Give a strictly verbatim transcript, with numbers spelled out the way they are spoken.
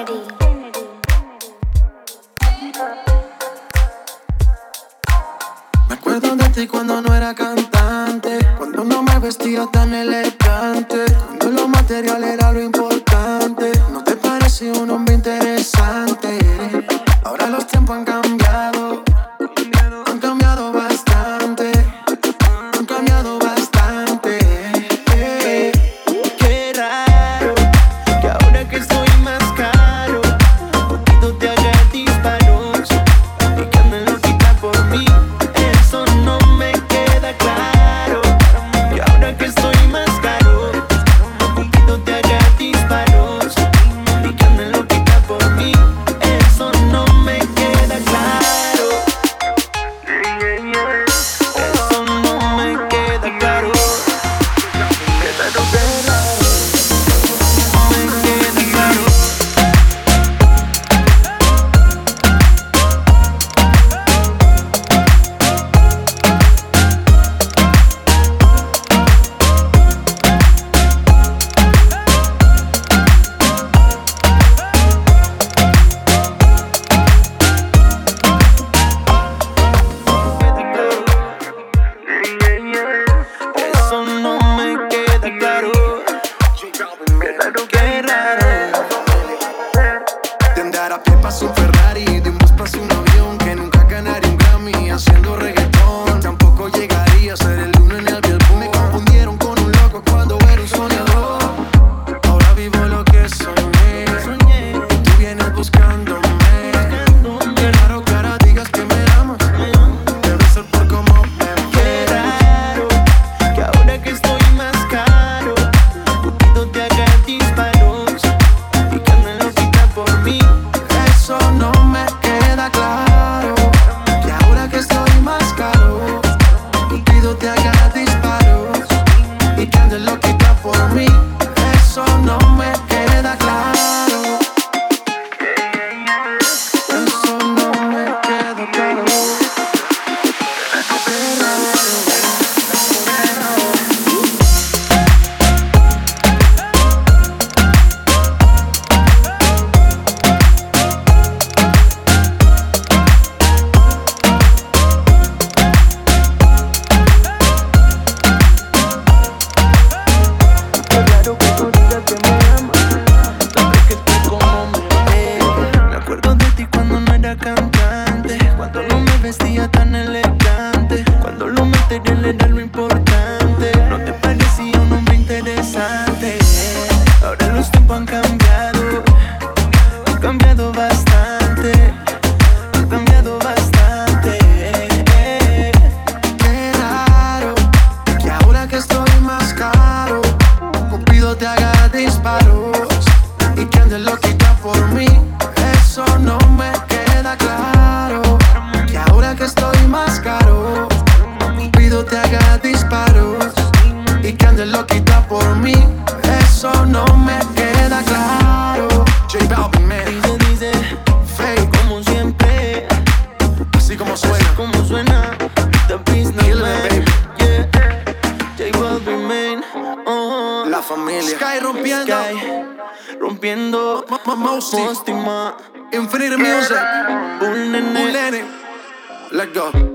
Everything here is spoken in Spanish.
Me acuerdo de ti cuando no era cantante, cuando no me vestía tan elegante, cuando lo material era lo importante. No te parecía un hombre interesante. Ahora los tiempos han cambiado, han cambiado bastante, han cambiado bastante. Qué raro que ahora que estoy más caro, poquito te haga disparos y que me lo quita por mí. Eso no me queda claro. Y ahora que estoy más caro, poquito te haga disparos y que me lo quita por mí. Eso no me queda claro. Eso no me queda claro. Eso no me queda claro. Qué raro. De andar a pie pasa un Ferrari, de un bus pasa un avión, que nunca ganaría un Grammy haciendo reggaetón. Tampoco llegaría a ser el uno en el Billboard. Me confundieron con un loco cuando era un soñador. Ahora vivo lo que soñé, y tú vienes buscándome. Qué raro que ahora digas que me amas, debe ser por cómo me Qué ves. raro que ahora que estoy más caro, poquito te haga disparos y que me lo quita por mí. Eso no me queda claro, que ahora que estoy más caro, Cupido te haga disparos y que andes loquita por mí. Eso no me queda claro. Eso no me queda claro. Qué raro. Qué raro que tú digas que me amas, sabes que tú como me ves. Me acuerdo de ti cuando no era cantante, cuando no me vestía tan elegante, cuando lo material era lo importante. No te parecía un hombre interesante. Ahora los tiempos han cambiado, han cambiado bastante, han cambiado bastante. Qué raro, que ahora que estoy más caro, Cupido te haga disparos y que andes loquita por mí. Eso no me queda claro, que ahora que estoy más caro, Cupido te haga disparos y que andes loquita por mí. Eso no me queda claro. J Balvin, man, Dice, dice, fake, como siempre, así como suena. como suena, the business Kill it, man, baby. yeah, J Balvin, man, uh-huh. La familia Sky rompiendo, Sky, rompiendo, M- M- Mosty, Mostima, Infinity Music, un nene. un nene. Let's go.